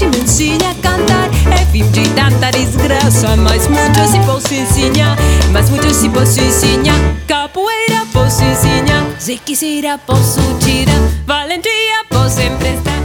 hoje me ensina a cantar. É fim de tanta desgraça, mas muito se posso ensinar. Mas muito se posso ensinar. Capoeira posso ensinar. Se quiser posso tirar. Valentia posso emprestar.